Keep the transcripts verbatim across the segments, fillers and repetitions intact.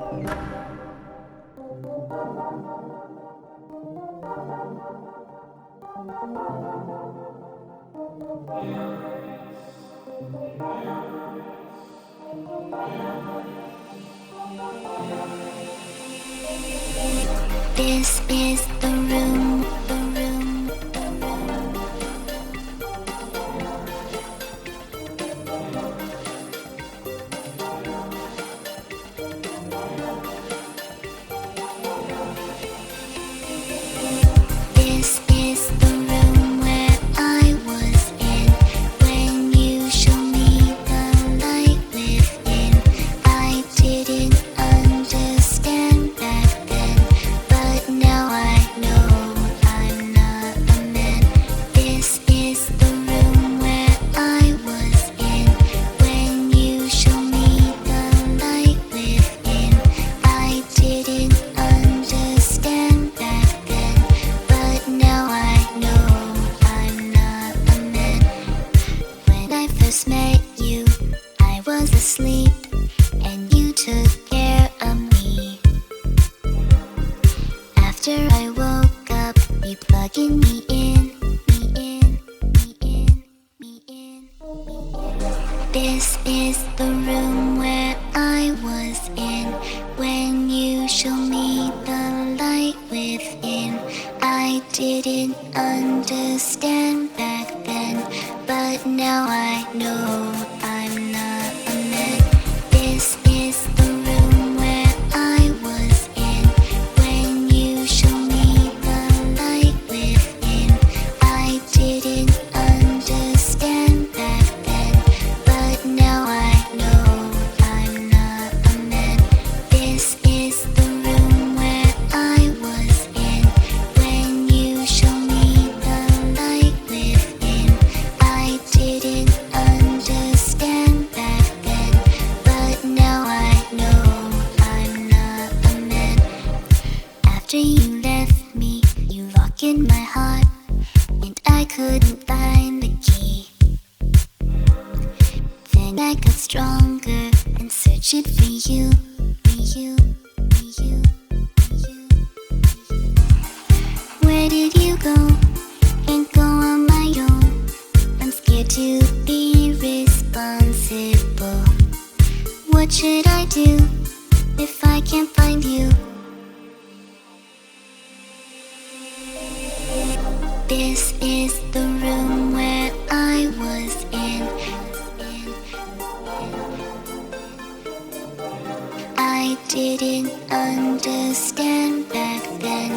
This is the room, the room. This is the room where I was in when you showed me the light within. I didn't understand back then, but now I know I'm not a man. This is the room where I was in when you showed me the light within. I didn't understand back then, but now I know I'm not a man. When I first met you, I was asleep, and you took care of me. After I woke up, you plugging me in, me in, me in, me in. This is the room where I was in when you showed me the light within. I didn't understand back then, but now I know I'm not a man. This is the room where I was in when you showed me the light within. I didn't understand back then, but now I know I'm not a man. This is the room where I was in when you showed me the light within. I didn't understand back then, but now I know I'm not a man. After you left me, you locked in my heart, and I couldn't find the key. Then I got stronger and searching for you, for you, for you, for you. Where did you go? Can't go on my own. I'm scared to be responsible. What should I do if I can't find you? This is the room where I was in. I didn't understand back then.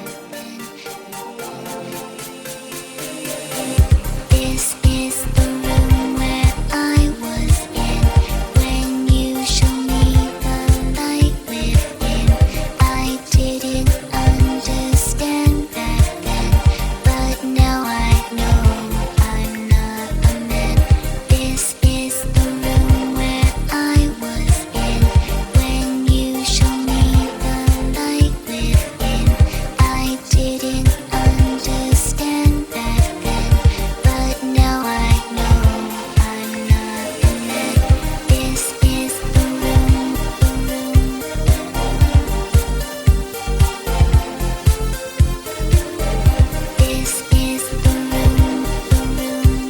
This is the room where I was in when you showed me the light within. I didn't understand back then, but now I know I'm not a man. This is the room where I was in when you showed me the light within. I didn't understand back then, but now I know I'm not a man. This is the room, the room. This is the room, the room.